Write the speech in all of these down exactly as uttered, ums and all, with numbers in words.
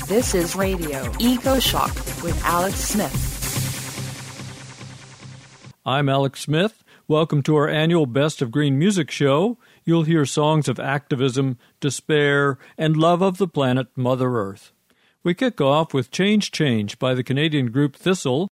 This is Radio Eco Shock with Alex Smith. I'm Alex Smith. Welcome to our annual Best of Green Music show. You'll hear songs of activism, despair, and love of the planet Mother Earth. We kick off with Change Change by the Canadian group Thistle.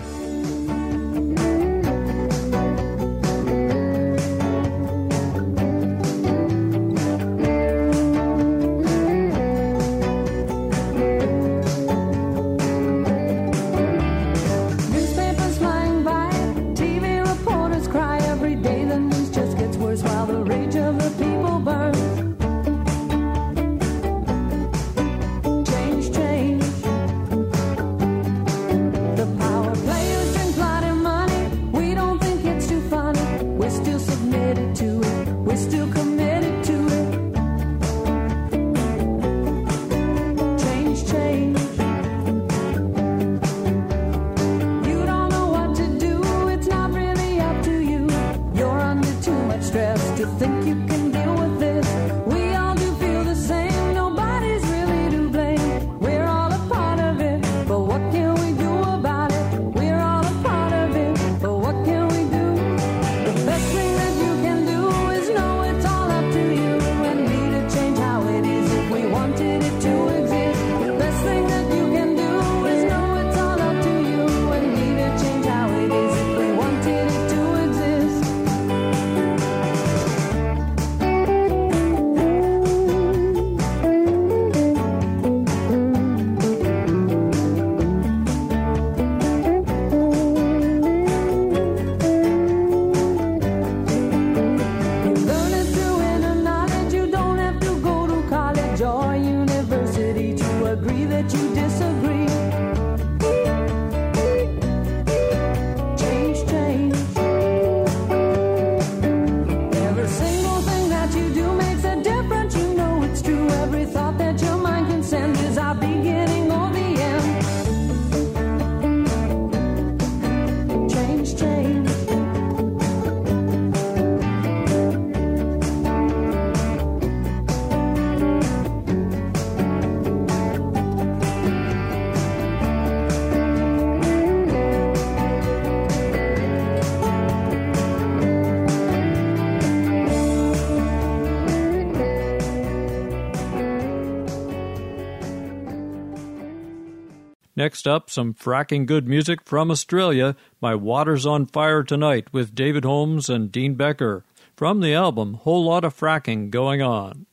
Next up, some fracking good music from Australia. My Water's on Fire Tonight with David Holmes and Dean Becker. From the album, Whole Lot of Fracking Going On.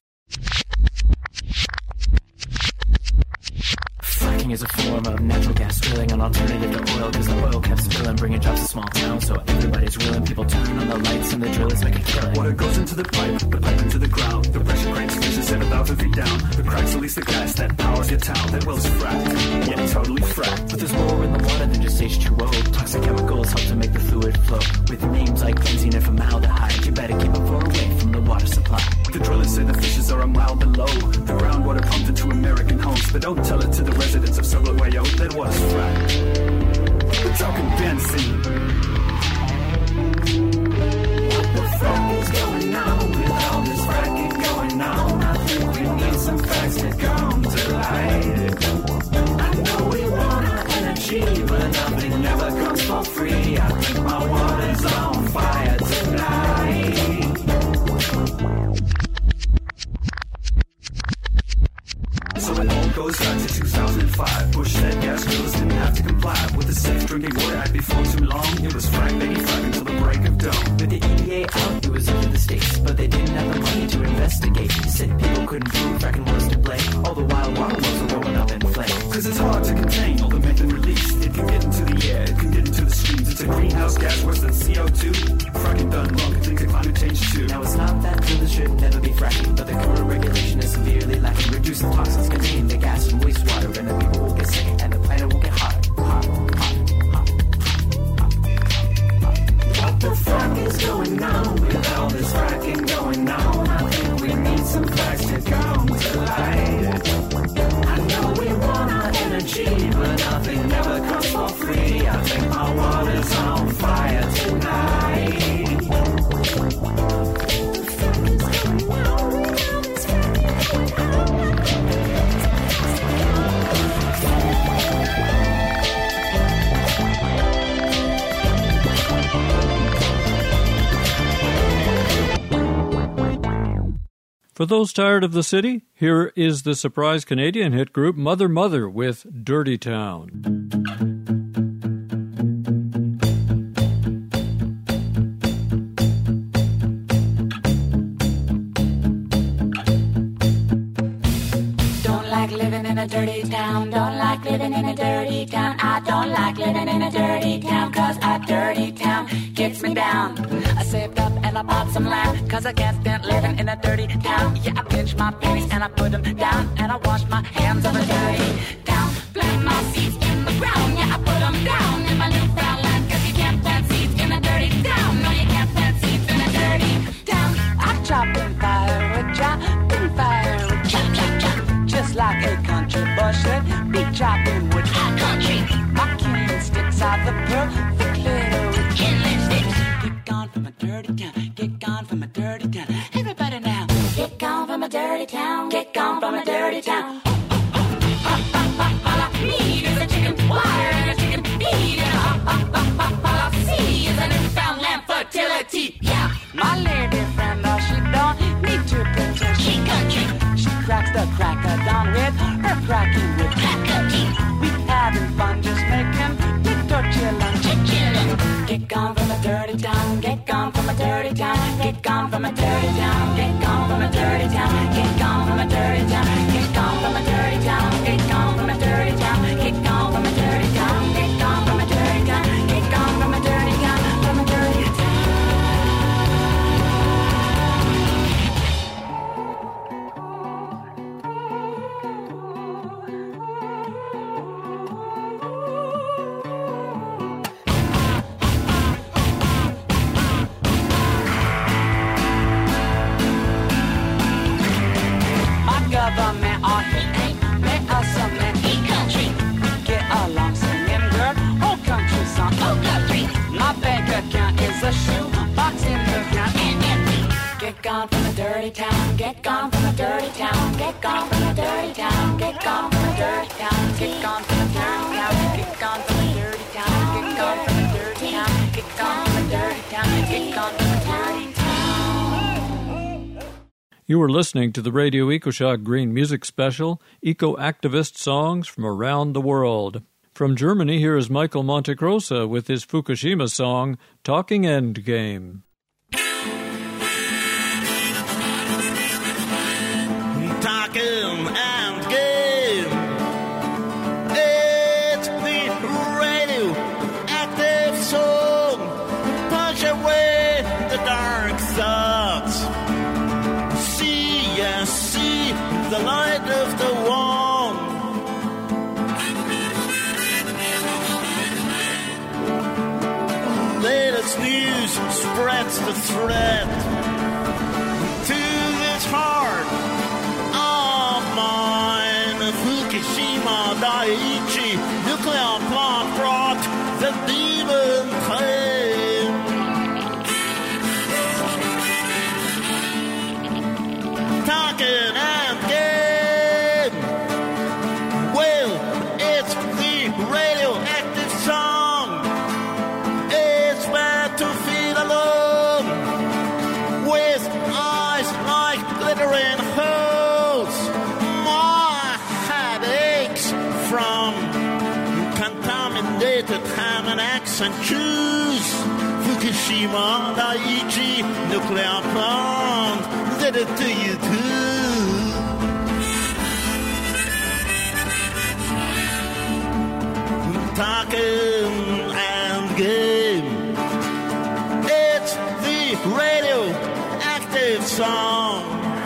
Fracking is a form of natural gas drilling, an alternative to oil, because the oil kept spilling, bringing jobs to small towns, so everybody's willing. People turn on the lights and the drillers make a killing. Water goes into the pipe, the pipe into the ground. The pressure cranks reaches seven thousand feet down. The cracks release the gas that powers your town. That well's fracked, yeah, totally fracked. But there's more in the water than just H two O. Toxic chemicals help to make the fluid flow. With names like benzene and formaldehyde, you better keep it far away from the water supply. The drillers say the fishes are a mile below. The groundwater pumped into American homes, but don't tell it to the residents of Subway-O. That water's fracked. We're talking benzene. What the fuck is going on with all this fracking going on? I think we need some facts to come to light. I know we want energy, but nothing ever comes for free. I think my water's on fire tonight. So it all goes back to two thousand five. Bush said gas drillers didn't have to comply with the Safe Drinking Water Act before too long. It was frack, baby, frack until the break of dawn. With the E P A out, it was up to the states, but they didn't have the money to investigate. Said people couldn't prove fracking was to blame. All the while, water wells were rolling up in flames. Cause it's hard to contain all the methane released. It can get into the air, it can get into the streams. It's a greenhouse gas worse than C O two. Fracking done wrong can lead to climate change too. Now it's not that drillers should never be fracking, but the current regulation is severely lacking. Reducing toxins contained the gas and wastewater, and the people will get sick, and the planet will get hotter, hotter, hotter, hotter, hotter. What the fuck is going on with all this fracking going on? I think we need some facts to come to light. I know we want our energy, but nothing ever comes for free. I think my water's on fire tonight. What the fuck is going on with all this fracking going on? For those tired of the city, here is the surprise Canadian hit group Mother Mother with Dirty Town. Don't like living in a dirty town, don't like living in a dirty town. I don't like living in a dirty town, cause a dirty town gets me down. I saved up and I bought some land, cause I can't stand living in a dirty town. Yeah, I pinch my pennies and I put them down, and I wash my hands of a dirty town. Plant my seeds in the ground, yeah, I put them down in my newfound land, cause you can't plant seeds in a dirty town. No, you can't plant seeds in a dirty town. I chop and fire, I chop and fire, I chop, chop, chop. Just like a country boy should be chopping wood. Hot country. My killing sticks are the perfect little killing sticks. Get gone from a dirty town. Get gone from a dirty town. Everybody now. Get gone from a dirty town. Get gone from a dirty town. All I need is a chicken wire and a chicken feed. And all I see is a newfound land fertility. Yeah. My lady friend, oh, she don't need to pretend she country. Cracks the cracker down with her cracking with cracker teeth. We having fun just making little chillin', chillin'. Get gone from a dirty town, get gone from a dirty town, get gone from a dirty town, get gone from a dirty town, get gone from a dirty town, get gone from a dirty town, get gone from a dirty town, get gone from a dirty town, get gone from a dirty town, get gone from a dirty town, from a dirty town. Government, oh, he ain't made us a man. He country. Get along singing, girl. Whole country song. Oh, country. My bank account is a shoe box in the ground and empty. Get gone from a dirty town. Get gone from a dirty town. Get gone from a dirty town. Get gone from a dirty town. Get gone from a dirty town. Get gone from a dirty town. Get gone from a dirty town. Get gone from a dirty town. Get gone from a dirty town. You were listening to the Radio EcoShock Green Music Special, Eco-Activist Songs from Around the World. From Germany, here is Michael Montecrosa with his Fukushima song, Talking Endgame. Talking Endgame. It's the radioactive song. Push away the dark thoughts. See the light of the wall. Latest news spreads the threat to this heart of mine. Fukushima Daiichi nuclear plant brought the demon pain. Talking Endgame. Well, it's the radioactive song. It's meant to feel alone, with eyes like glittering holes. My head aches from contaminated ham and eggs and cheese. Fukushima Daiichi nuclear plant did it to you too. Talking Endgame. It's the radioactive song.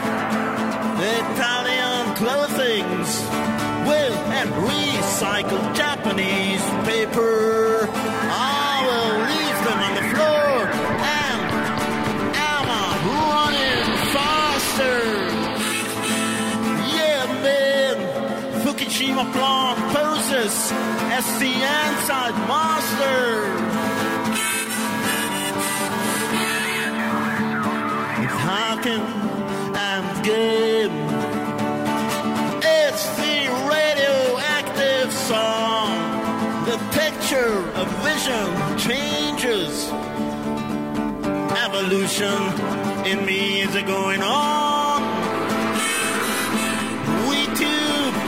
Italian clothings will and recycled Japanese paper. I will leave them on the floor and I'm running faster. Yeah, man. Fukushima plant poses as the inside master. Talking Endgame. It's the radioactive song. The picture of vision changes. Evolution in me is going on.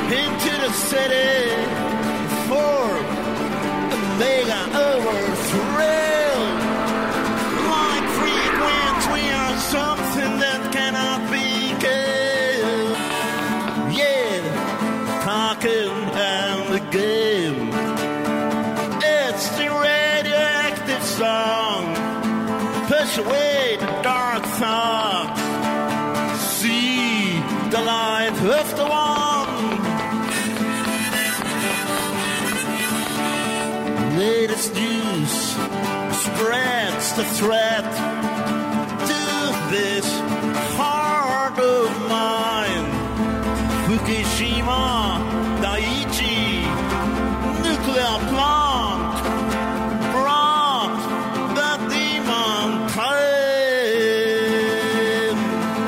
into the city for a mega overthrill. Like frequent, we are something that cannot be killed. Yeah, talking and the game. It's the radioactive song. Push away the dark thoughts. See the light of the one. Latest news spreads the threat to this heart of mine. Fukushima Daiichi nuclear plant brought the demon pain.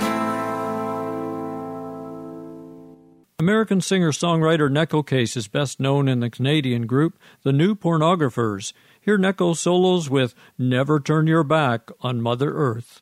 American singer-songwriter Neko Case is best known in the Canadian group The New Pornographers. Hear Neko solos with Never Turn Your Back on Mother Earth.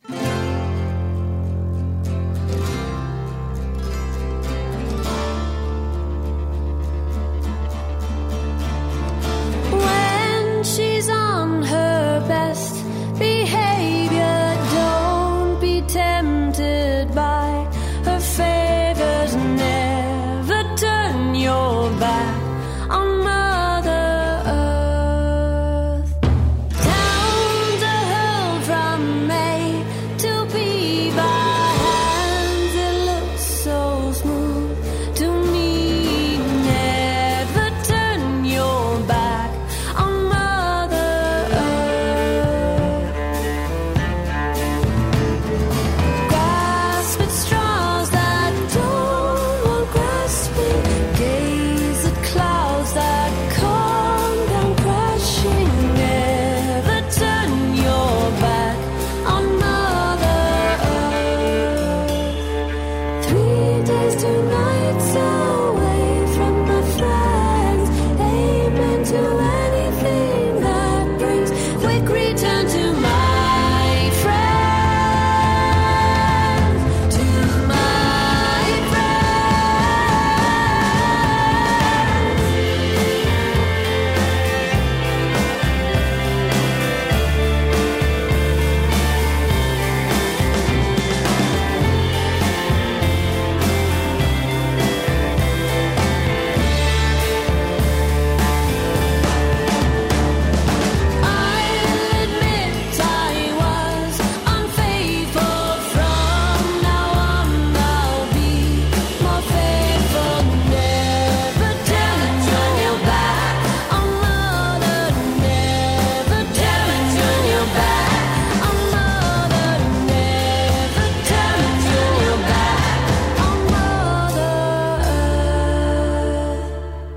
When she's on her best behavior, don't be tempted by her favors. Never turn your back on Mother Earth. Down the hill from May to be by hands, it looks so smooth to me. Never turn your back on Mother Earth. Grasp at straws that don't want grasping. Gaze at clouds that come down crashing. Never turn your back on Mother Earth. Three days, two nights away from my friends. Amen to anything that brings quick return to my friends. To my friends. I'll admit I was unfaithful. From now on I'll be more faithful. Never turn your back on Mother. Never turn your back on Mother. Never turn your back on Mother Earth.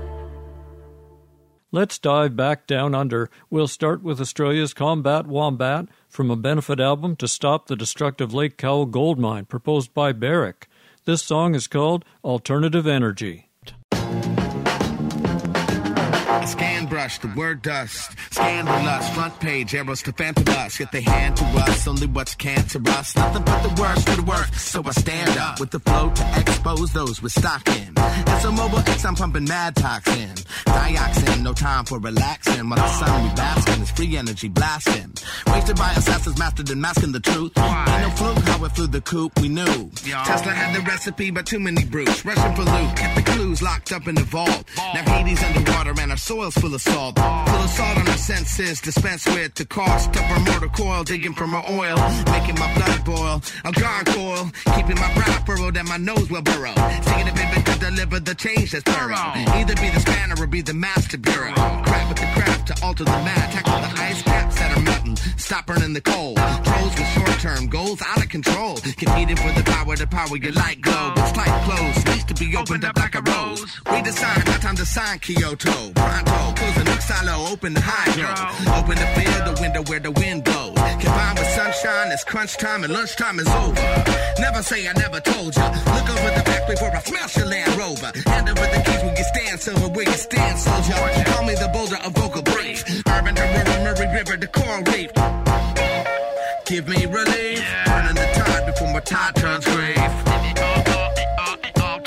Let's dive back down under. We'll start with Australia's Combat Wombat from a benefit album to stop the destructive Lake Cowell gold mine proposed by Barrick. This song is called Alternative Energy. Scan brush, the word dust. Scandalous, front page, arrows to phantom us. Yet they hand to us only what's cancerous. Nothing but the worst to the worst. So I stand up with the flow to expose those with stock in. As a mobile X, I'm pumping mad toxin. Dioxin, no time for relaxing. While the sun we basking is free energy blasting. Wasted by assassins mastered in masking the truth. Ain't no fluke how it flew the coop, we knew. Tesla had the recipe, but too many brutes. Rushing for loot, kept the clues locked up in the vault. Now Hades underwater and our soil's full of salt. Full of salt on our senses, dispensed with to cost up our mortar coil, digging from our oil, making my blood boil. A gargoyle, keeping my brow furrowed and my nose well burrowed. Singing a bit to deliver the change that's thorough. Either be the spanner or be the master bureau. Crap with the craft to alter the mad, tackle the ice caps that are melting, stop burning the coal. Trolls with short-term goals out of control, competing for the power to power your light globe. It's tight clothes, needs to be opened up like a rose. Redesign, now time to sign Kyoto. Pronto, close the nuke silo, open the hydro. Open the field, the window where the wind blows. Combined with sunshine, it's crunch time and lunchtime is over. Never say I never told ya. Look over the back before I smash your Land Rover. Hand over the keys where you stand, silver where you stand, soldier. Call me the boulder of vocal brief. Urban to rural, Murray River to coral reef. Give me relief, turning the tide before my tide turns grave. Cause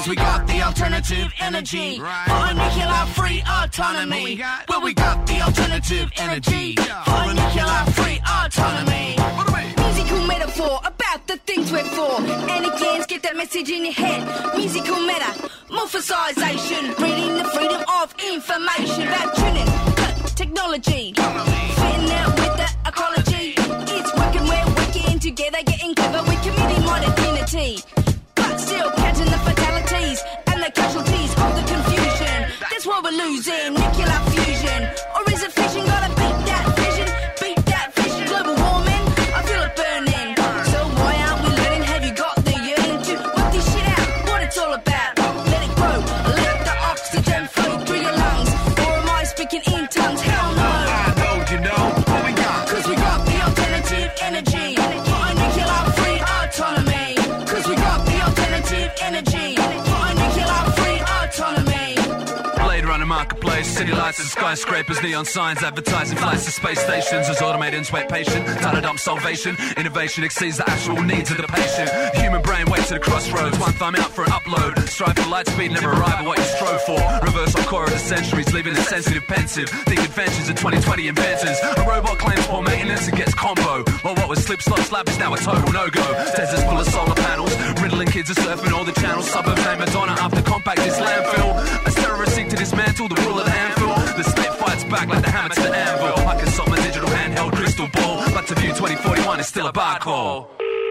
Cause we got the alternative energy. Right. For a nuclear-free autonomy. Got, well, we got the alternative energy. Yeah. For a nuclear-free autonomy. Musical metaphor about the things we're for. And again, get that message in your head. Musical metamorphosization. Reading the freedom of information about tuning, technology. Fitting out with the ecology. It's working, we're working together, getting clever. We're committing modernity. But still catching the fatalities and the casualties of the confusion. That's why we're losing. Nuclear fusion. Or is it fission? Gotta beat that vision. Beat that vision. Global warming. I feel it burning. So why aren't we learning? Have you got the yearning to work this shit out? What it's all about. Let it grow. Let the oxygen flow through your lungs. Or am I speaking in tongues? Hell no. I know you know what we got. Cause we got the alternative energy. For a nuclear-free autonomy. Cause we got the alternative energy. For a nuclear-free autonomy. Blade Runner marketplace, city lights and skyscrapers, neon signs advertising flights to space stations as automatons wait patient. Data dump salvation, innovation exceeds the actual needs of the patient. Human brain waits at the crossroads, one thumb out for an upload. Strive for light speed, never arrive at what you strove for. Reverse on core of the centuries, leaving the sensitive pensive. Think adventures of twenty twenty inventors. A robot claims poor maintenance and gets combo. Well, what was slip, slot, slap is now a total no-go. Deserts full of solar panels, riddling kids are surfing all the channels. Suburb named Madonna after compact is landfill. As terrorists seek to dismantle the rule of the Anvil, the state fights back like the hammer to the anvil. I consult my digital handheld crystal ball, but to view twenty forty-one is still a bar call.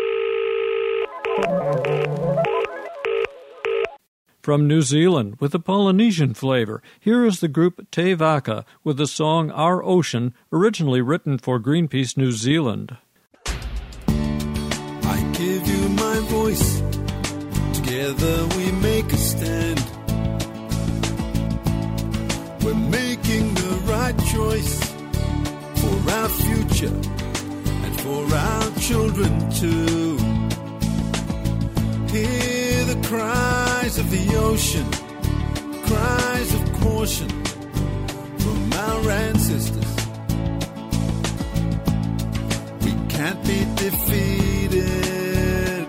From New Zealand, with a Polynesian flavor, here is the group Te Vaka with the song Our Ocean, originally written for Greenpeace New Zealand. I give you my voice, together we make a stand. We're making the right choice for our future and for our children too. Hear the cries of the ocean, cries of caution from our ancestors. We can't be defeated.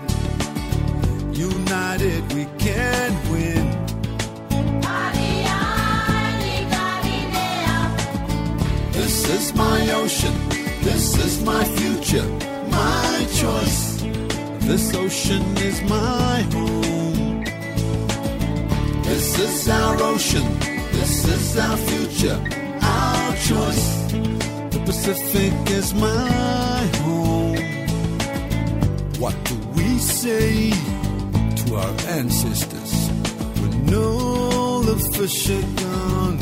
United we can win. This is my ocean, this is my future, my choice. This ocean is my home. This is our ocean, this is our future, our choice. The Pacific is my home. What do we say to our ancestors when all the fish are gone?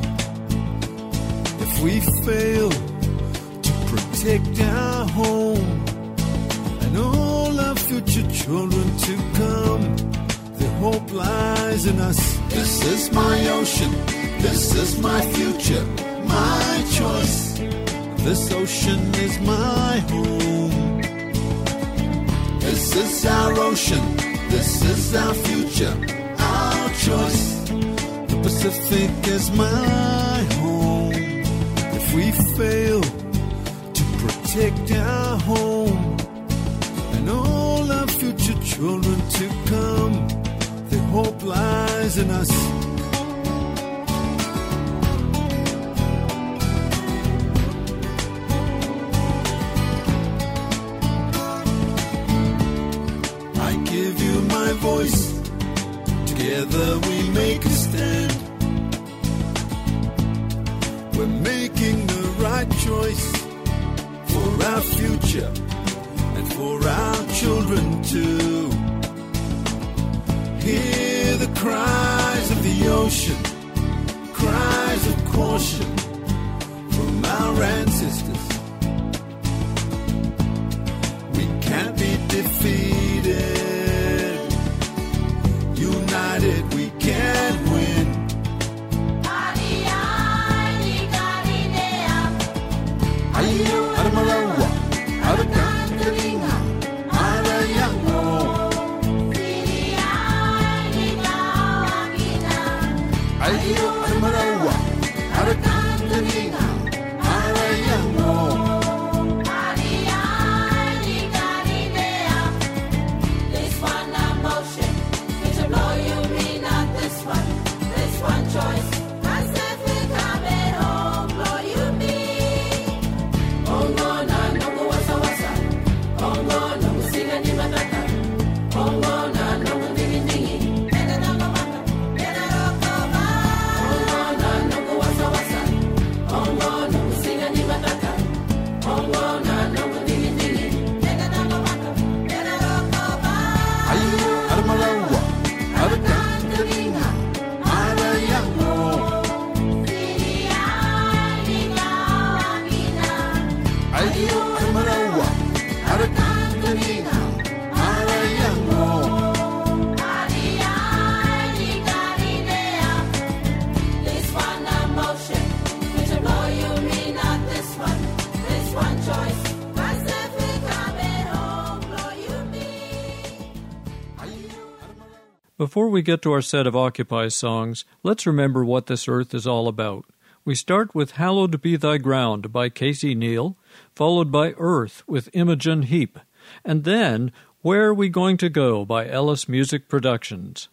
If we fail to protect our home and all our future children to come, their hope lies in us. This is my ocean, this is my future, my choice. This ocean is my home. This is our ocean, this is our future, our choice. The Pacific is my home. If we fail to protect our home and all our future children to come, their hope lies in us. I give you my voice, together we make a stand. We're making the right choice for our future and for our children too. Hear the cries of the ocean, cries of caution from our ancestors. We can't be defeated. United we can win. Aramarawa, Arakangaringa, Arayango. Ayo, Aramarawa, Arakangaringa, Arayango. This one emotion, it's a blow you Before we get to our set of Occupy songs, let's remember what this earth is all about. We start with Hallowed Be Thy Ground by Casey Neal, followed by Earth with Imogen Heap, and then Where Are We Going to Go by Ellis Music Productions.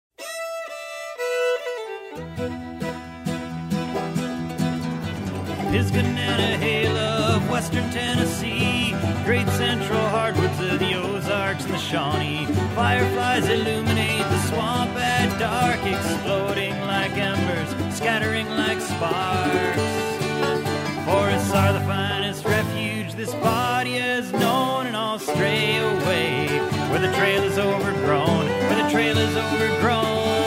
Piscananahela of western Tennessee, great central hardwoods of the Ozarks and the Shawnee. Fireflies illuminate the swamp at dark, exploding like embers, scattering like sparks. Forests are the finest refuge this body has known, and I'll stray away where the trail is overgrown, where the trail is overgrown.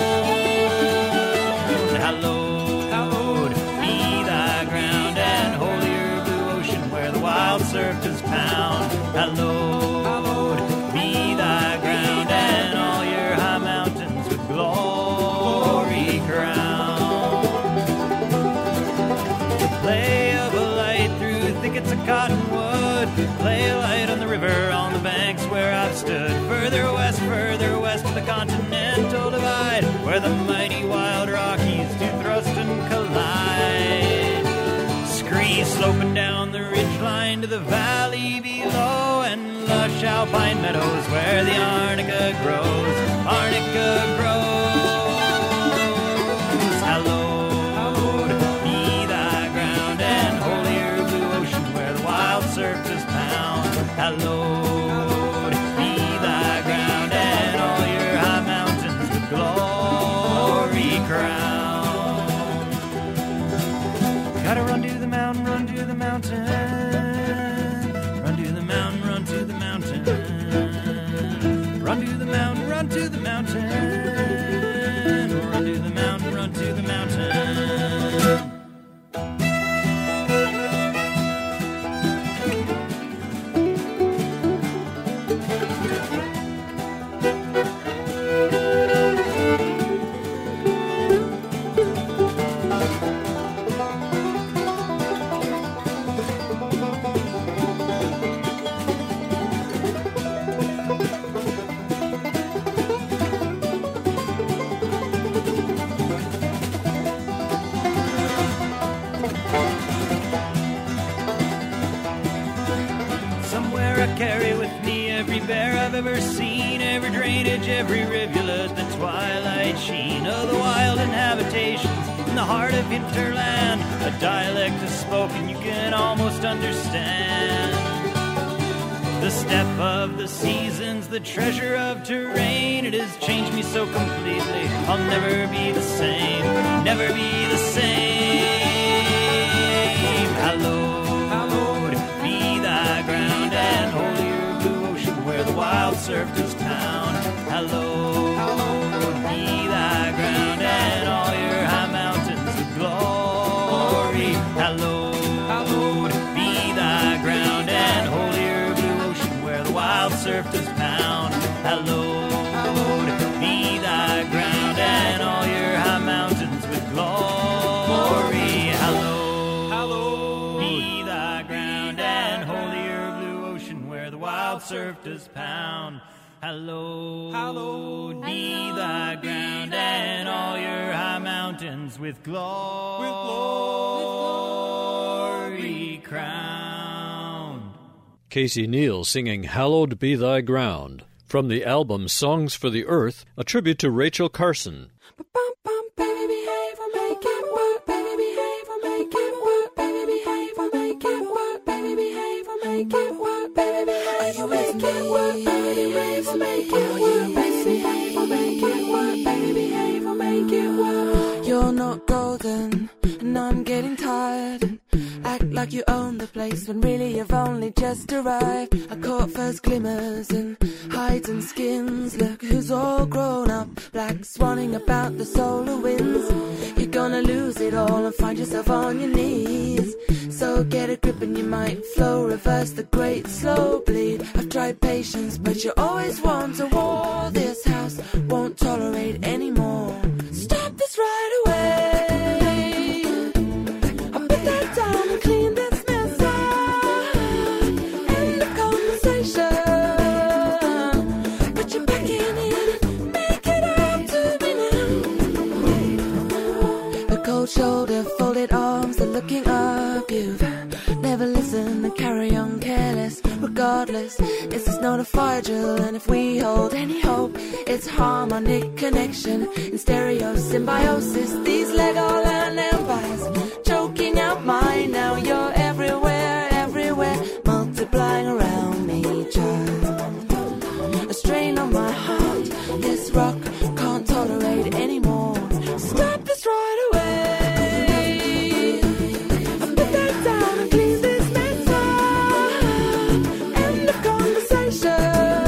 Hallowed be thy ground, and holier blue ocean where the wild surf does pound. Hallowed be thy ground, and all your high mountains with glory crowned. The play of a light through thickets of cottonwood, play a light on the river, on the banks where I've stood. Further west, further west of the continental divide, where the mighty wild Rockies do thrust and collide. Scree sloping down the ridgeline to the valley below, and lush alpine meadows where the arnica grows, arnica grows. Hallowed be thy ground, and holier blue ocean where the wild surf does pound. Hallowed be thy ground, and all your high mountains with glory crowned. Gotta run to the mountain, run to the mountain, run to the mountain, run to the mountain, run to the mountain, run to the mountain, run to the mountain, run to the mountain. Carry with me every bear I've ever seen, every drainage, every rivulet, the twilight sheen of the wild inhabitations in the heart of hinterland. A dialect is spoken you can almost understand. The step of the seasons, the treasure of terrain, it has changed me so completely, I'll never be the same, never be the same. Hallowed, hallowed be thy ground, and holier blue ocean where the wild surf does pound. Hallowed, hallowed be thy ground, and all your high mountains with glory. Hallowed, hallowed be thy ground, and holier blue ocean where the wild surf does pound. Hallowed, hallowed be thy ground, and all your high mountains with glory. Hallowed, hallowed be thy ground, and holier blue ocean where the wild surf does pound. Hallowed, hallowed be thy ground, and all your high mountains with glory, with glory crowned. Casey Neal singing Hallowed Be Thy Ground from the album Songs for the Earth, a tribute to Rachel Carson. You're not golden, and I'm getting tired. Act like you own the place when really you've only just arrived. I caught first glimmers and hides and skins. Look who's all grown up, black swanning about the solar winds. You're gonna lose it all and find yourself on your knees. So get a grip and you might flow, reverse the great slow bleed. I've tried patience, but you always want a war. This house won't tolerate anymore. Stop this right away. I'll put that down and clean this mess up. End of conversation. Put your back in it and make it up. Cold shoulder, folded arms, the looking up. You've never listened and carry on careless. Regardless, this is not a fire drill, and if we hold any hope, it's harmonic connection in stereo symbiosis. These Legoland empires choking out mine. Now you're everywhere, everywhere, multiplying around me, child. A strain on my heart, this rock can't tolerate anymore. Stop this right away. I put that down and clean this mess up. End of conversation.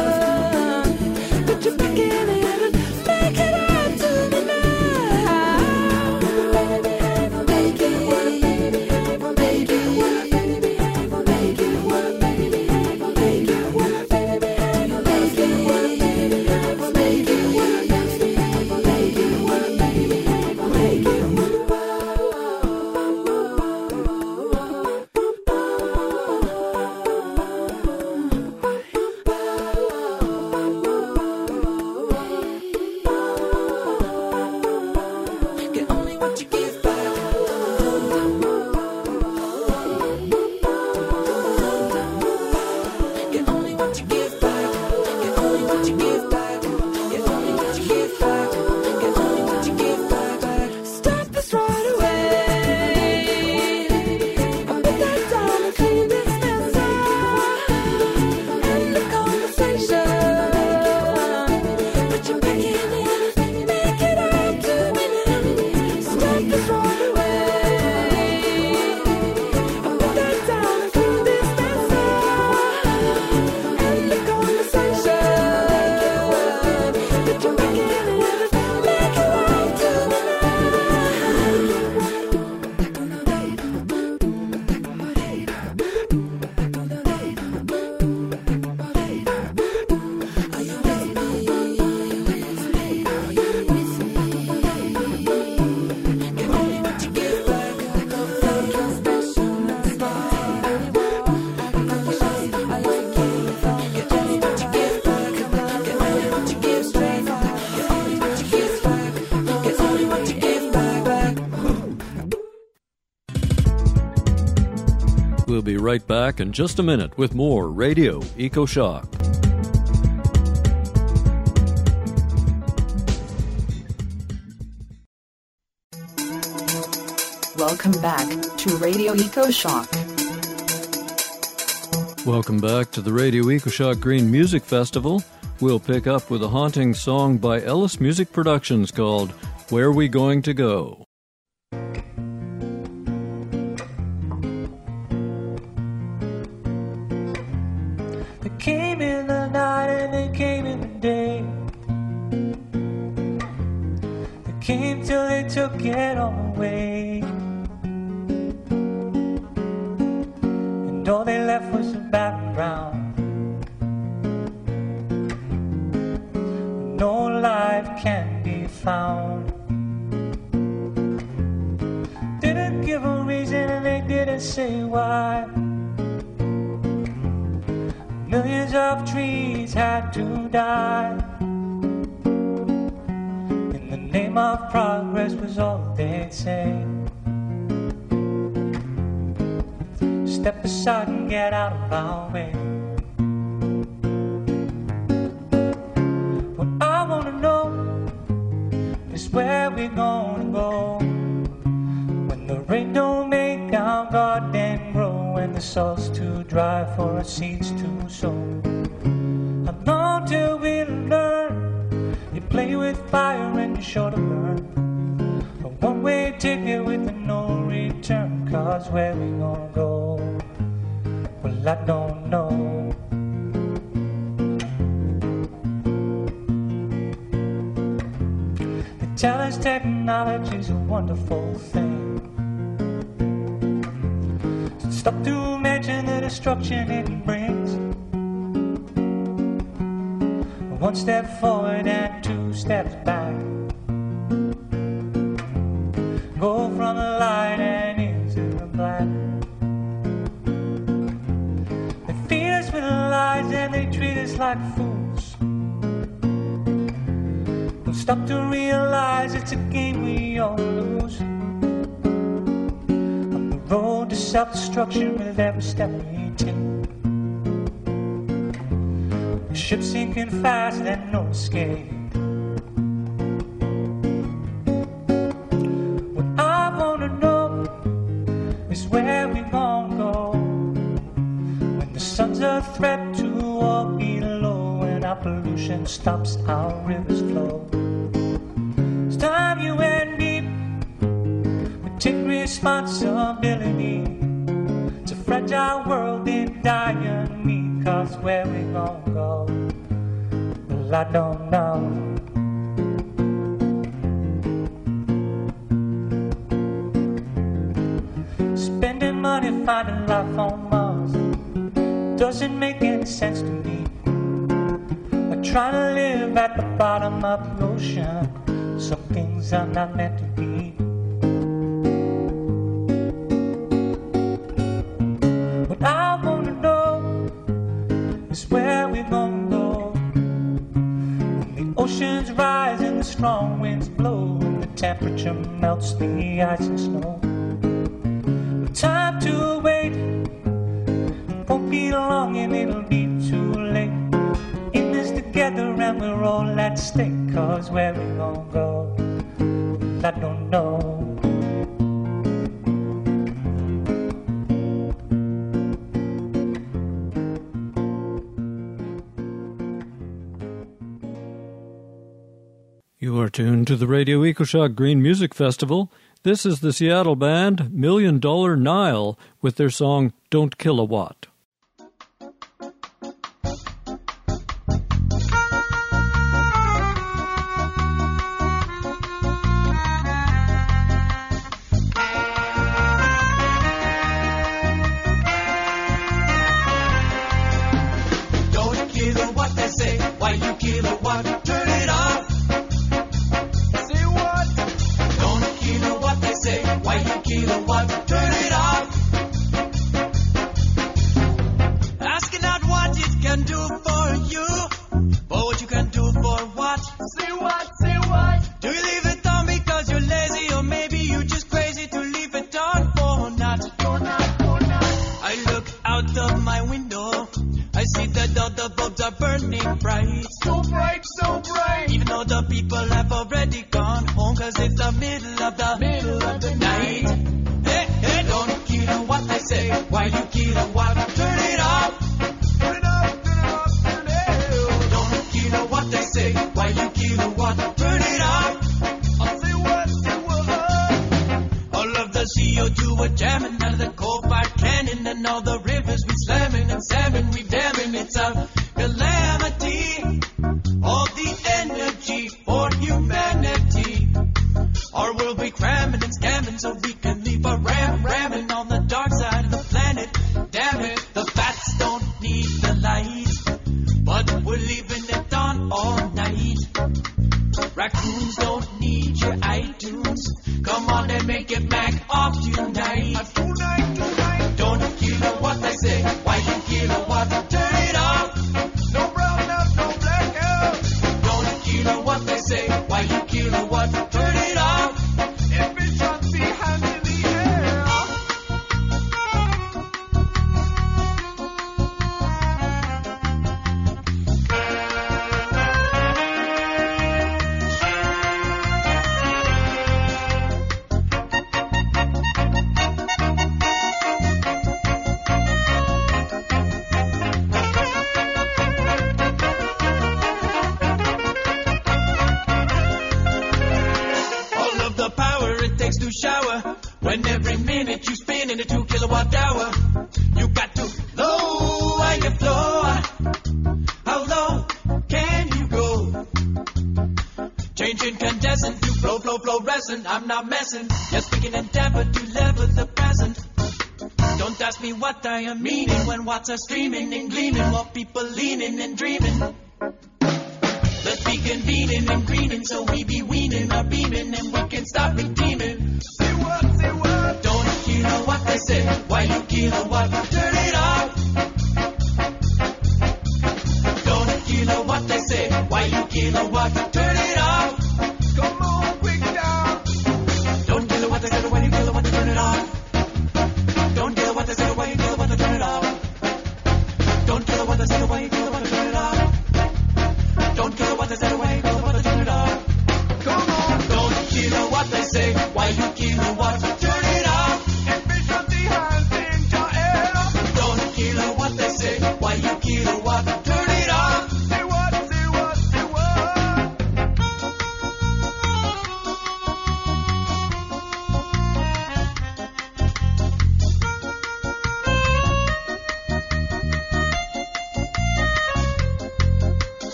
Put your back in it and make it up to me now. Make it work, baby. Make it work, baby. Make it work, baby. Make it work, baby. Make it work, baby. Make it work, baby. Make it work, baby. Make it Get only what you give back. Get only what you give back. Get only what you give back. Get only what you give back. Get only what you give back. Stop this right away. I put that down and clean this mess up. End the conversation. Put your back in it, make it up to me now. Stop this right away. I put that down and clean this mess up. End the conversation. Put your back in it, make it up to me Get only what you give back. Take your special spot. I like you. Get only what you give back. Get only what you give straight. Get only what you give back. Get only what you give back. back. We'll be right back in just a minute with more Radio Eco Shock. Welcome back to Radio Eco Shock. Welcome back to the Radio Eco Shock Green Music Festival. We'll pick up with a haunting song by Ellis Music Productions called Where We Going to Go? They came in the night and they came in the day. They came till they took it all away. And all they left was the background. No life can be found. Didn't give a reason and they didn't say why. Millions of trees had to die. In the name of progress was all they'd say. Step aside and get out of our way. What I wanna know is where we're gonna go when the rain don't make our garden grow and the soil's too dry for our seeds to sow. How long till we learn? You play with fire and you're sure to burn. A one-way ticket with no return. Cause where we gonna go? Well, I don't know. They tell us technology's a wonderful thing. Stop to mention the destruction it brings. One step forward and two steps back. Go from the light and into the black. They feed us with lies and they treat us like fools. Don't stop to realize it's a game we all lose. self-destruction with every step we take. The ship sinking fast and no escape. What I wanna know is where we gonna go when the sun's a threat to all below, and our pollution stops our rivers flow. It's time you and me we take responsibility. It's a fragile world in dire need, 'cause where we gonna go, well, I don't know. Spending money finding life on Mars doesn't make any sense to me. Like trying to live at the bottom of the ocean. Some things are not meant to be. What I wanna know is where we gonna go when the oceans rise and the strong winds blow and the temperature melts the ice and snow. No time to wait, it won't be long and it'll be too late. In this together and we're all at stake, 'cause where we gonna go, I don't know. You are tuned to the Radio EcoShock Green Music Festival. This is the Seattle band Million Dollar Nile with their song Don't Kilowatt. Don't kilowatt, they say. Why you kilowatt? Turn it off. Say what? Don't kilowatt, they say. Why you kilowatt? Turn it off. Asking not what it can do for you, but what you can do for what? Say what? Say what? Do you leave it on because you're lazy, or maybe you're just crazy to leave it on for not? For not, for not. I look out of my window. I see that all the bulbs are burning bright. So bright, so bright. Even though the people have already gone home, 'cause it's the middle of the middle of the night. Hey, hey, don't kilowatt, I say. Why you kilowatt? Turn it off. Turn it off, turn it off, turn it off. Don't kilowatt, I say. Why you kilowatt? Turn it off. I'll say what, say what. All of the C O two are jamming out of the coal-fired cannon, and all the rivers we slamming and salmon we damming. It's a calamity. All the energy for humanity. Our world we cramming and scamming so we can leave a ram ramming on the dark side of the planet. Damn it, the bats don't need the light, but we're leaving it on all night. Raccoons don't need your iTunes. Come on and make it back off tonight. Tonight, tonight. Don't kilowatt, I say. Why you kilowatt? Turn it off. No brownout, no blackout. Don't kilowatt, I say. Why you kilowatt? Turn it off. Efficiency, hand in the air. All of the power it takes to shower. When every minute you spin in a two kilowatt hour. You got to lower your flow. How low can you go? Changing incandescent to flow, flow, fluorescent. I'm not messing. Just speaking endeavor to level the present. Don't ask me what I am meaning when watts are streaming and gleaming while people leaning and dreaming. Let's be convening and greening so we be weaning or beaming and we can stop redeeming. Say what, say what? Don't kilowatt, I say. Why you kilowatt? Turn it off. Don't kilowatt, I say. Why you kilowatt? Turn it off. Come on, quick down. Don't kilowatt, I say. Why you kilowatt? Turn it off. Don't kilowatt.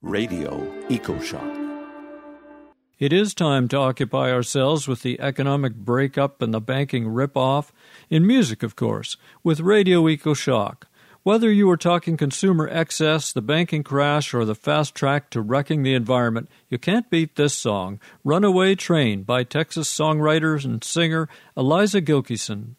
Radio EcoShock. It is time to occupy ourselves with the economic breakup and the banking rip-off, in music, of course, with Radio EcoShock. Whether you are talking consumer excess, the banking crash, or the fast track to wrecking the environment, you can't beat this song, Runaway Train, by Texas songwriter and singer Eliza Gilkyson.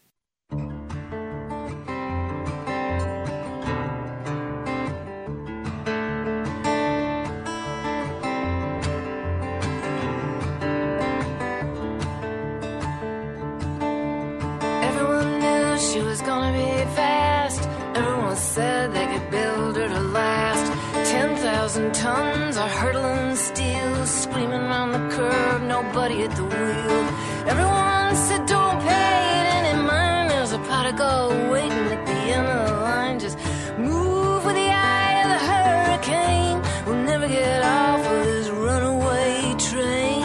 She was gonna be fast. Everyone said they could build her to last. Ten thousand tons are hurtling steel, screaming around the curve, nobody at the wheel. Everyone said don't pay it any mind. There's a pot of gold waiting at the end of the line. Just move with the eye of the hurricane. We'll never get off of this runaway train.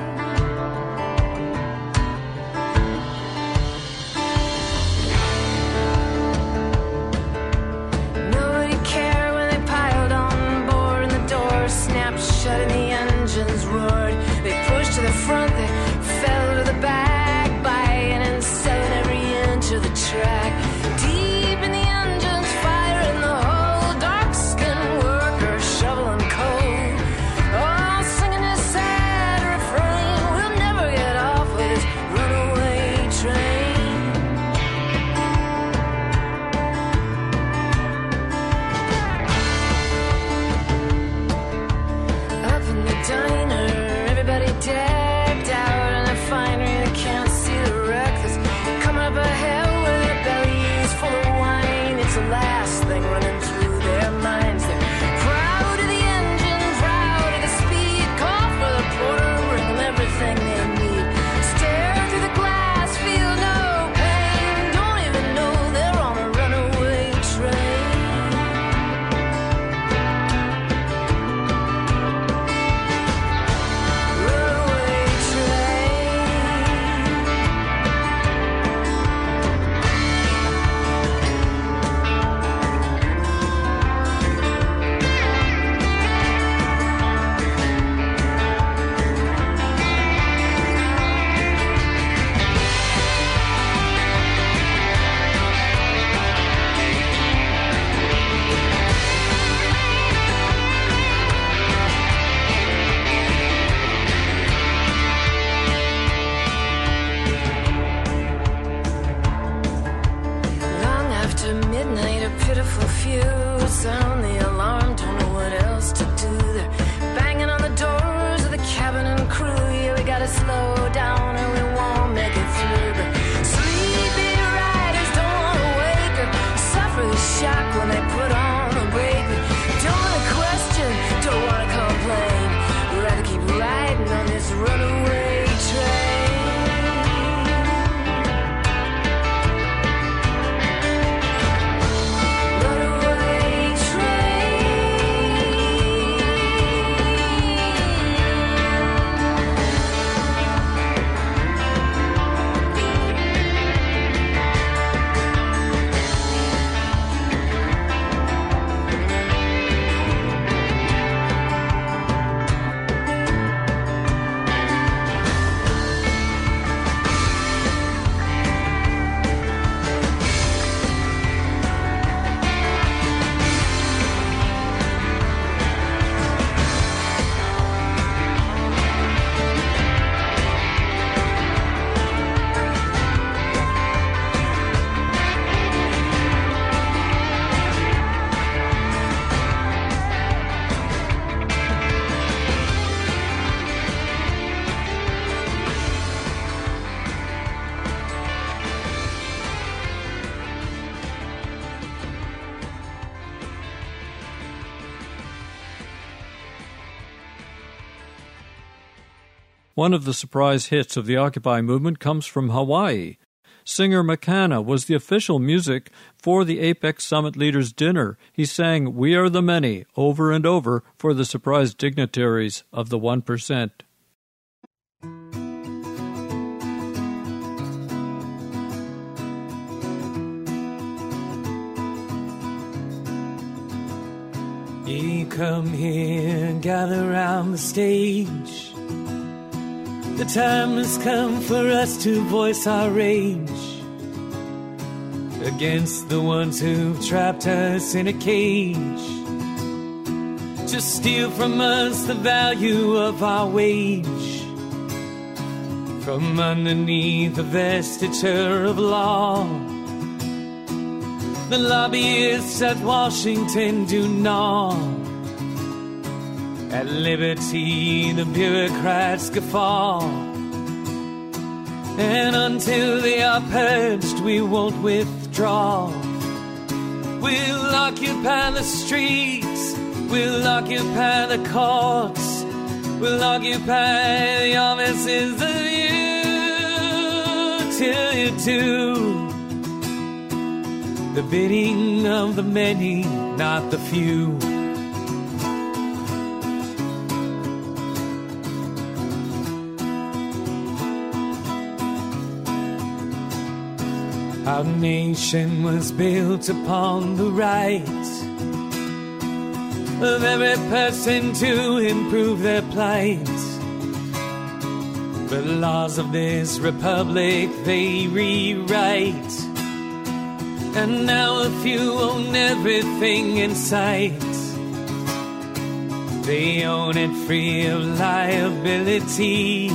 Shut and the engines roared. They pushed to the front, they fell to the back, buying and selling every inch of the track. Deep in the engines, fire in the hole, dark-skinned workers shoveling coal, all singing this sad refrain. We'll never get off of this runaway train. Diner, everybody decked out in a finery. They can't see the wreck that's coming up ahead with their bellies full of wine. It's the last thing running through their minds. They're proud of the engine, proud of the speed. Call for the porter, bring them everything they need. Stare through the glass, feel no pain. Don't even know they're on a runaway train. Sound the alarm, don't know what else to do. They're banging on the doors of the cabin and crew. Yeah, we gotta slow down or we won't make it through. But sleepy riders don't wanna wake or suffer the shock when they put on a brake. They don't wanna question, don't wanna complain. We'd rather keep riding on this runaway train. One of the surprise hits of the Occupy movement comes from Hawaii. Singer Makana was the official music for the APEC Summit Leaders Dinner. He sang We Are the Many over and over for the surprise dignitaries of the one percent. Ye come here and gather round the stage. The time has come for us to voice our rage against the ones who've trapped us in a cage, to steal from us the value of our wage, from underneath the vestiture of law. The lobbyists at Washington do gnaw. At liberty the bureaucrats guffaw. And until they are purged we won't withdraw. We'll occupy the streets, we'll occupy the courts, we'll occupy the offices of you, till you do the bidding of the many, not the few. Our nation was built upon the right of every person to improve their plight. But laws of this republic they rewrite, and now a few own everything in sight. They own it free of liability.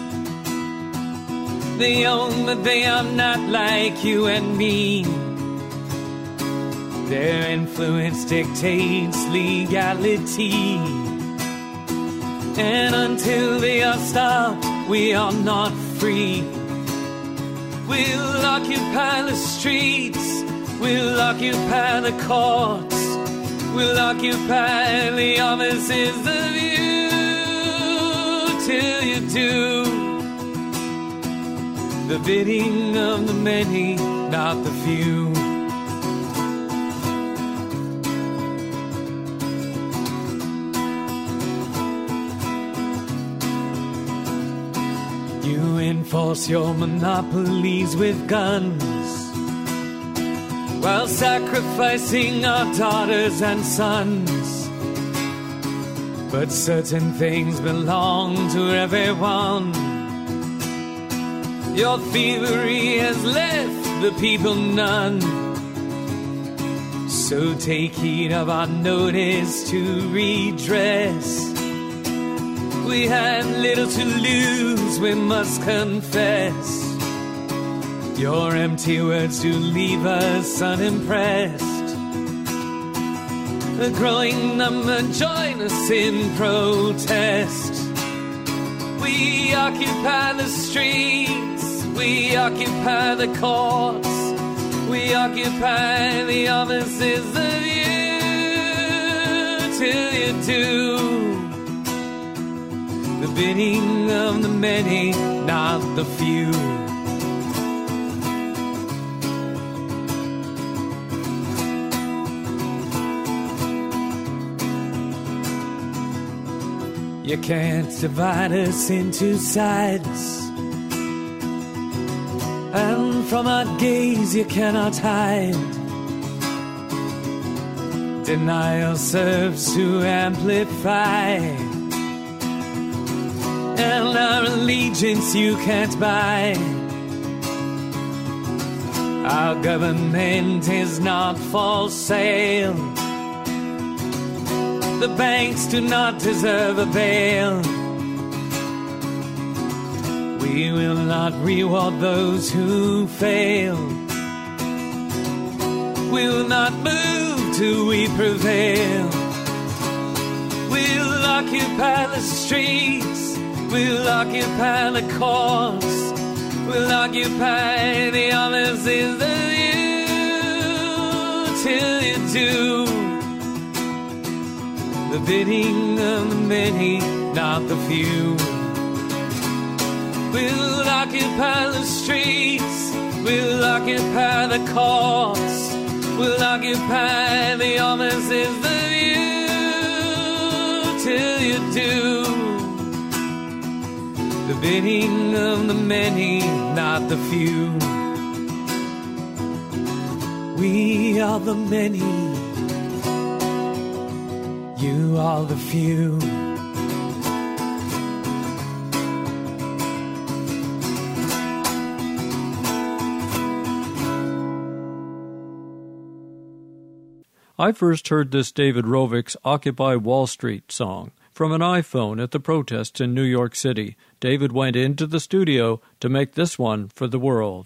They own that they are not like you and me. Their influence dictates legality. And until they are stopped, we are not free. We'll occupy the streets, we'll occupy the courts, we'll occupy the offices of you, till you do the bidding of the many, not the few. You enforce your monopolies with guns, while sacrificing our daughters and sons. But certain things belong to everyone. Your thievery has left the people none. So take heed of our notice to redress. We had little to lose, we must confess. Your empty words do leave us unimpressed. A growing number join us in protest. We occupy the streets, we occupy the courts, we occupy the offices of you, till you do the bidding of the many, not the few. You can't divide us into sides, and from our gaze you cannot hide. Denial serves to amplify, and our allegiance you can't buy. Our government is not for sale. The banks do not deserve a bail. We will not reward those who fail. We will not move till we prevail. We'll occupy the streets, we'll occupy the courts, we'll occupy the offices of you, till you do the bidding of the many, not the few. We'll occupy the streets, we'll occupy the courts, we'll occupy the offices of you, till you do the bidding of the many, not the few. We are the many, to all the few. I first heard this David Rovic's Occupy Wall Street song from an iPhone at the protests in New York City. David went into the studio to make this one for the world.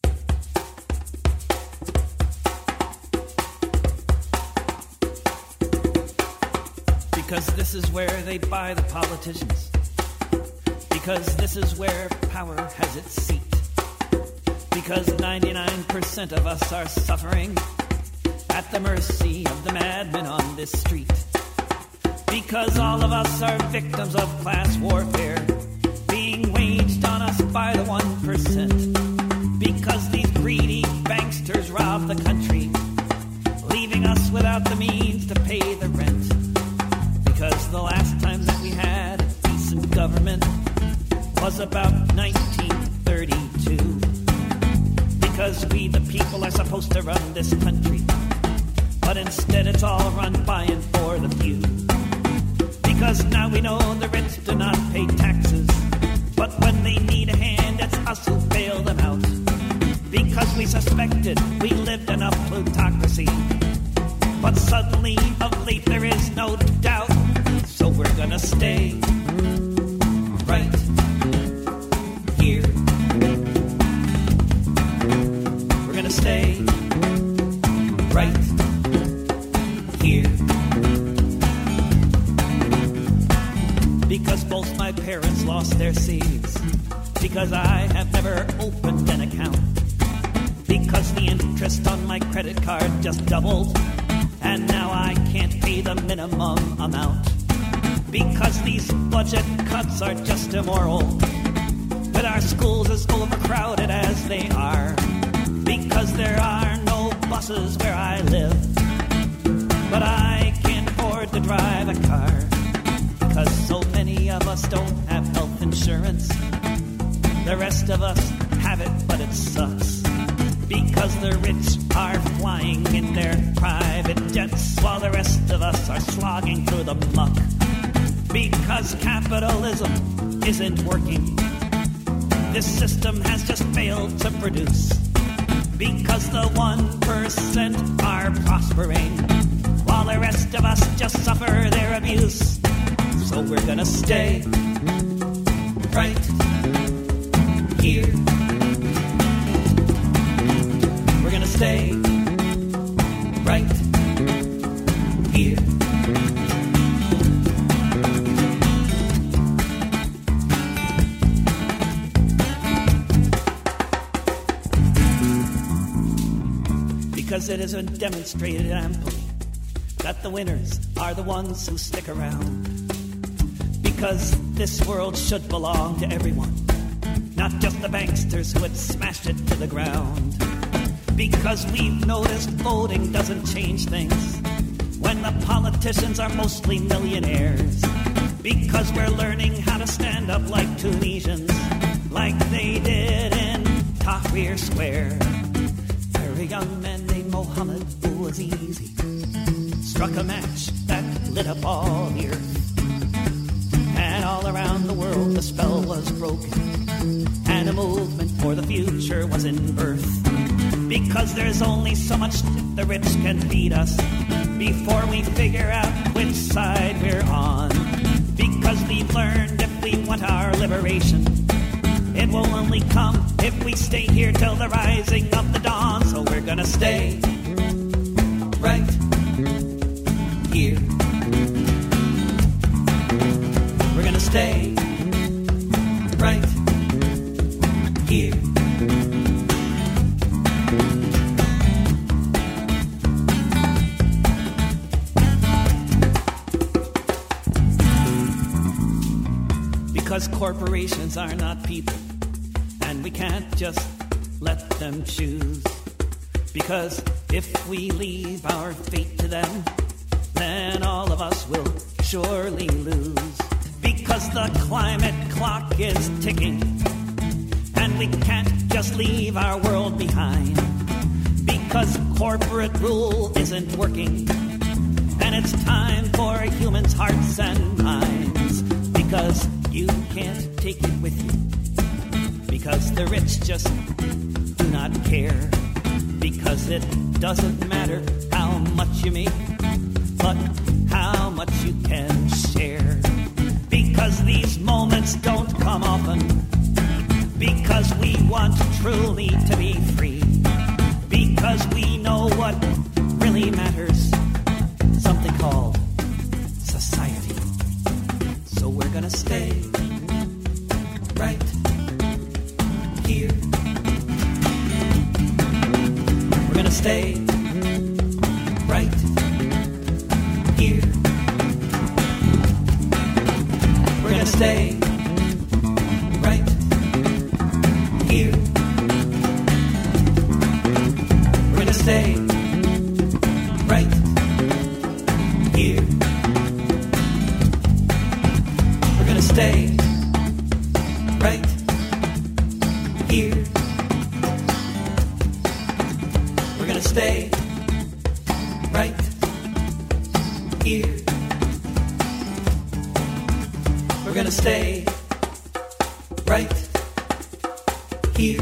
Because this is where they buy the politicians. Because this is where power has its seat. Because ninety-nine percent of us are suffering at the mercy of the madmen on this street. Because all of us are victims of class warfare being waged on us by the one percent. Because these greedy banksters rob the country, leaving us without the means to pay the rent. Because the last time that we had a decent government was about nineteen thirty-two. Because we the people are supposed to run this country, but instead it's all run by and for the few. Because now we know the rich do not pay taxes, but when they need a hand, it's us who bail them out. Because we suspected we lived in a plutocracy, but suddenly of late there is no doubt. So we're gonna stay right here. We're gonna stay right here. Because both my parents lost their savings. Because I have never opened an account. Because the interest on my credit card just doubled, and now I can't pay the minimum amount. Because these budget cuts are just immoral, with our schools as overcrowded as they are. Because there are no buses where I live, but I can't afford to drive a car. Because so many of us don't have health insurance. The rest of us have it, but it sucks. Because the rich are flying in their private jets, while the rest of us are slogging through the muck. Because capitalism isn't working. This system has just failed to produce. Because the one percent are prospering, while the rest of us just suffer their abuse. So we're gonna stay right here. We're gonna stay right here. Because it isn't demonstrated amply that the winners are the ones who stick around. Because this world should belong to everyone, not just the banksters who had smashed it to the ground. Because we've noticed voting doesn't change things when the politicians are mostly millionaires. Because we're learning how to stand up like Tunisians, like they did in Tahrir Square. Where a young man named Mohammed Bouazizi struck a match that lit up all the earth. And all around the world the spell was broken, and a movement for the future was in birth. Because there's only so much the rich can feed us before we figure out which side we're on. Because we've learned if we want our liberation, it will only come if we stay here till the rising of the dawn. So we're gonna stay right here. We're gonna stay right here. Because corporations are not people, and we can't just let them choose. Because if we leave our fate to them, then all of us will surely lose. Because the climate clock is ticking, and we can't just leave our world behind. Because corporate rule isn't working, and when it's time for humans' hearts and minds. Because you can't take it with you. Because the rich just do not care. Because it doesn't matter how much you make, but how much you can share. Because these moments don't come often. Because we want truly to be free. Because we know what really matters. Something called society. So we're gonna stay right here. We're gonna stay right here. We're gonna stay right here. We're gonna stay right here. We're gonna stay right here. We're gonna stay right here. We're gonna stay right here.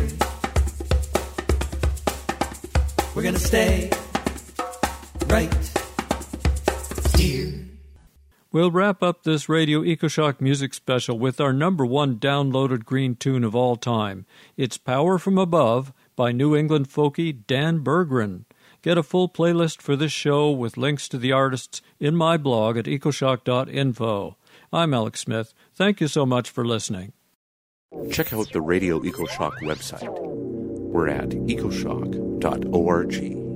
We're gonna stay right here. We'll wrap up this Radio EcoShock music special with our number one downloaded green tune of all time. It's Power From Above by New England folkie Dan Berggren. Get a full playlist for this show with links to the artists in my blog at ecoshock dot info. I'm Alex Smith. Thank you so much for listening. Check out the Radio EcoShock website. We're at ecoshock dot org.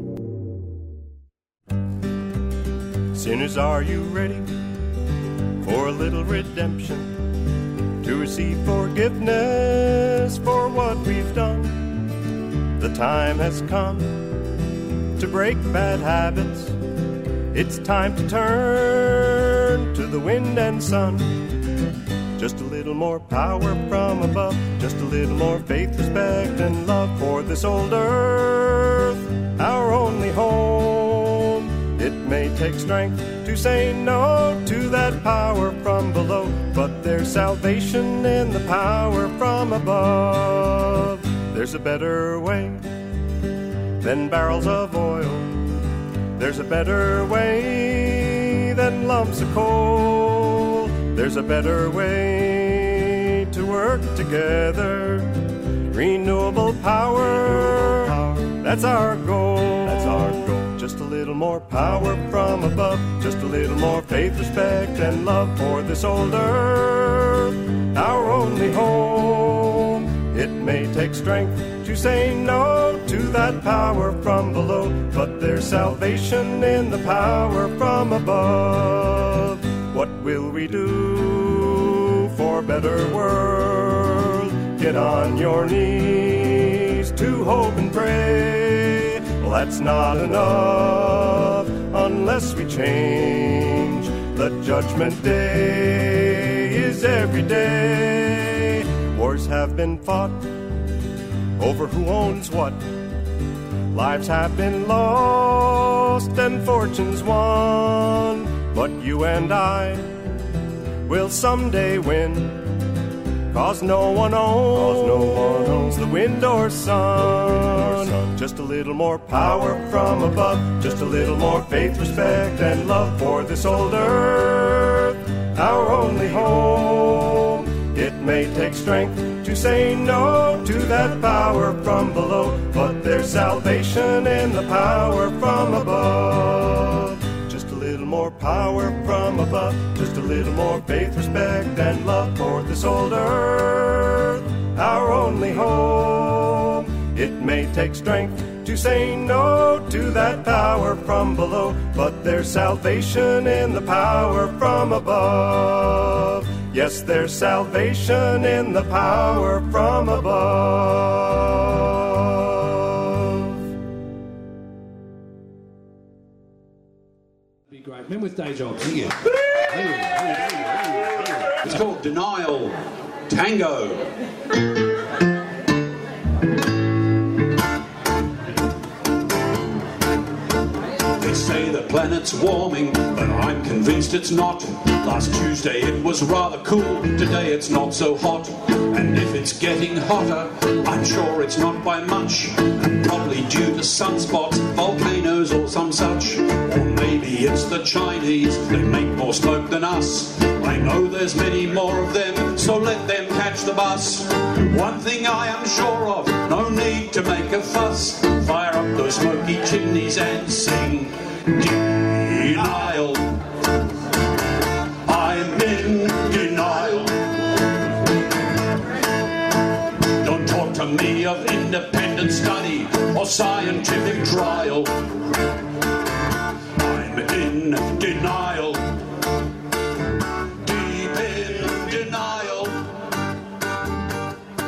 Sinners, are you ready for a little redemption? To receive forgiveness for what we've done? The time has come to break bad habits. It's time to turn to the wind and sun. Just a little more power from above. Just a little more faith, respect, and love for this old earth, our only home. It may take strength to say no to that power from below, but there's salvation in the power from above. There's a better way than barrels of oil. There's a better way than lumps of coal. There's a better way to work together. Renewable power, that's our goal. That's our goal. Just a little more power from above. Just a little more faith, respect, and love for this old earth, our only home. It may take strength to say no to that power from below, but there's salvation in the power from above. What will we do for a better world? Get on your knees to hope and pray. Well, that's not enough unless we change. The judgment day is every day. Wars have been fought over who owns what. Lives have been lost and fortunes won. But you and I will someday win, cause no one owns, cause no one owns the wind or sun. Just a little more power from above. Just a little more faith, respect, and love for this old earth, our only home. It may take strength to say no to that power from below, but there's salvation in the power from above. Just a little more power from above. Just a little more faith, respect, and love for this old earth, our only home. It may take strength to say no to that power from below, but there's salvation in the power from above. Yes, there's salvation in the power from above. Be great. Men with day jobs, sing it. It's called Denial Tango. They say that planet's warming, but I'm convinced it's not. Last Tuesday it was rather cool, today it's not so hot. And if it's getting hotter, I'm sure it's not by much, and probably due to sunspots, volcanoes or some such. Or maybe it's the Chinese, they make more smoke than us. I know there's many more of them, so let them catch the bus. One thing I am sure of, no need to make a fuss. Fire up those smoky chimneys and sing denial. I'm in denial. Don't talk to me of independent study or scientific trial. I'm in denial. Deep in denial.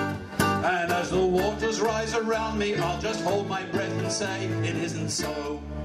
And as the waters rise around me, I'll just hold my breath and say it isn't so.